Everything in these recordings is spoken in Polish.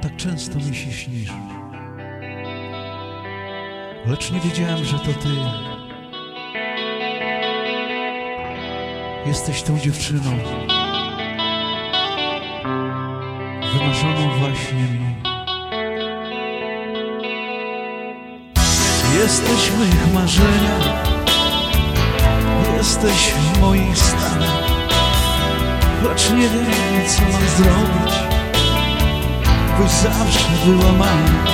tak często mi się śnisz, lecz nie wiedziałem, że to ty jesteś tą dziewczyną wymarzoną właśnie mi. Jesteś w moich marzeniach, jesteś w moich snach, lecz nie wiem, co mam zrobić, byś zawsze była moja.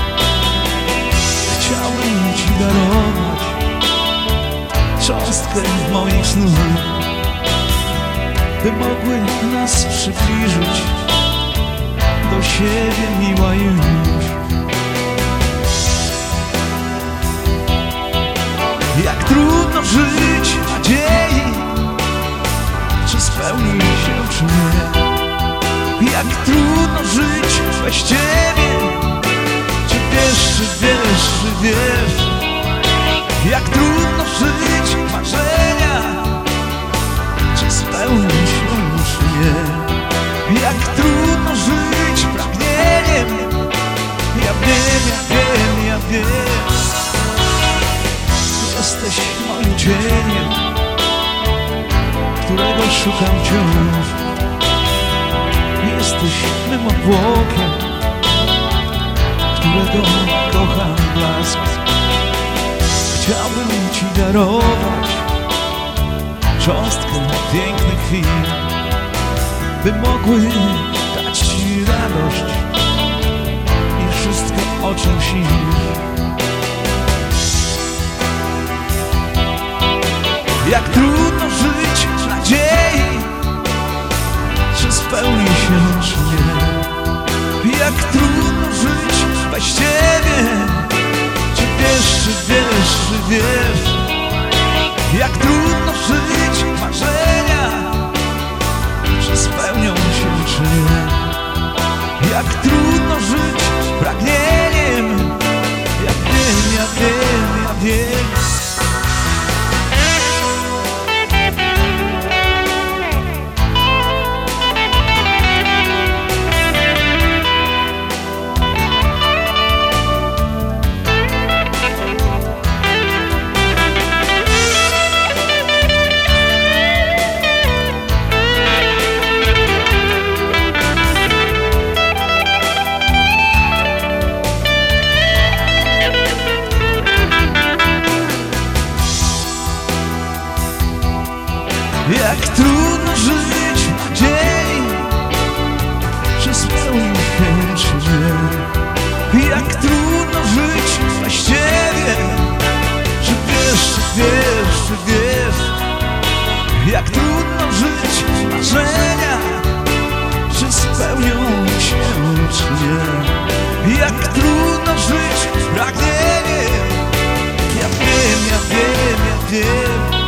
Chciałbym ci darować cząstkę w moich snów, by mogły nas przybliżyć do siebie, miła już. Jak trudno żyć w nadziei, czy spełni się, czy nie. Jak trudno żyć bez ciebie, czy wiesz, czy wiesz, czy wiesz. Jak trudno żyć w marzeniach, czy spełni się, czy nie. Jak trudno żyć pragnieniem, ja wiem, ja wiem, ja wiem. Jesteś moim cieniem, którego szukam wciąż. Jesteś mym obłokiem, którego kocham blask. Chciałbym ci darować cząstkę pięknych chwil, by mogły dać ci radość i wszystko, o czym śnisz. Jak trudno żyć w nadziei, czy spełni się, czy nie. Jak trudno żyć bez ciebie, czy wiesz, czy wiesz, czy wiesz. Jak trudno żyć w marzeniach, czy spełnią się, czy nie. Jak trudno żyć pragnieniem, ja wiem, ja wiem, ja wiem. Jak trudno żyć w nadziei, czy spełni się, czy nie. Jak trudno żyć bez ciebie, czy wiesz, czy wiesz, czy wiesz. Jak trudno żyć w marzeniach, czy spełnią się, czy nie. Jak trudno żyć pragnieniem, ja wiem, ja wiem, ja wiem.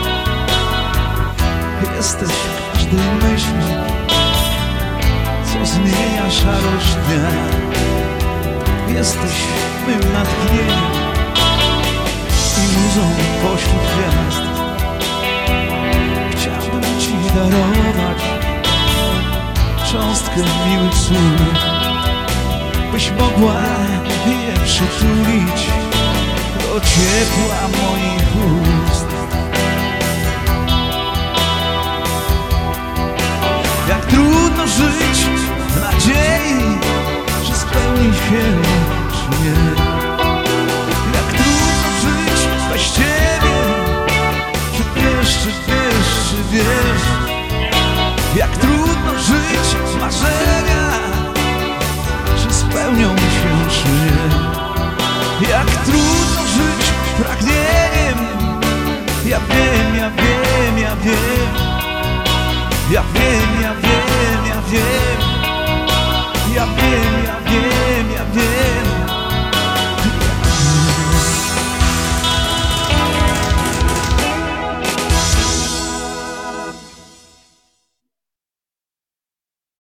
Jesteś w każdej myśli, co zmienia szarość dnia. Jesteś mym natchnieniem i muzą pośród gwiazd. Chciałbym ci darować cząstkę miłych słów, byś mogła je przytulić do ciepła moich ust. Jak trudno żyć w nadziei, czy spełni się, czy nie. Jak trudno żyć bez ciebie, czy wiesz, czy wiesz, czy wiesz. Jak trudno żyć w marzeniach, czy spełnią się, czy nie. Jak trudno żyć pragnieniem, ja wiem, ja wiem, ja wiem. Ja wiem, ja wiem, ja wiem. Ja wiem, ja wiem.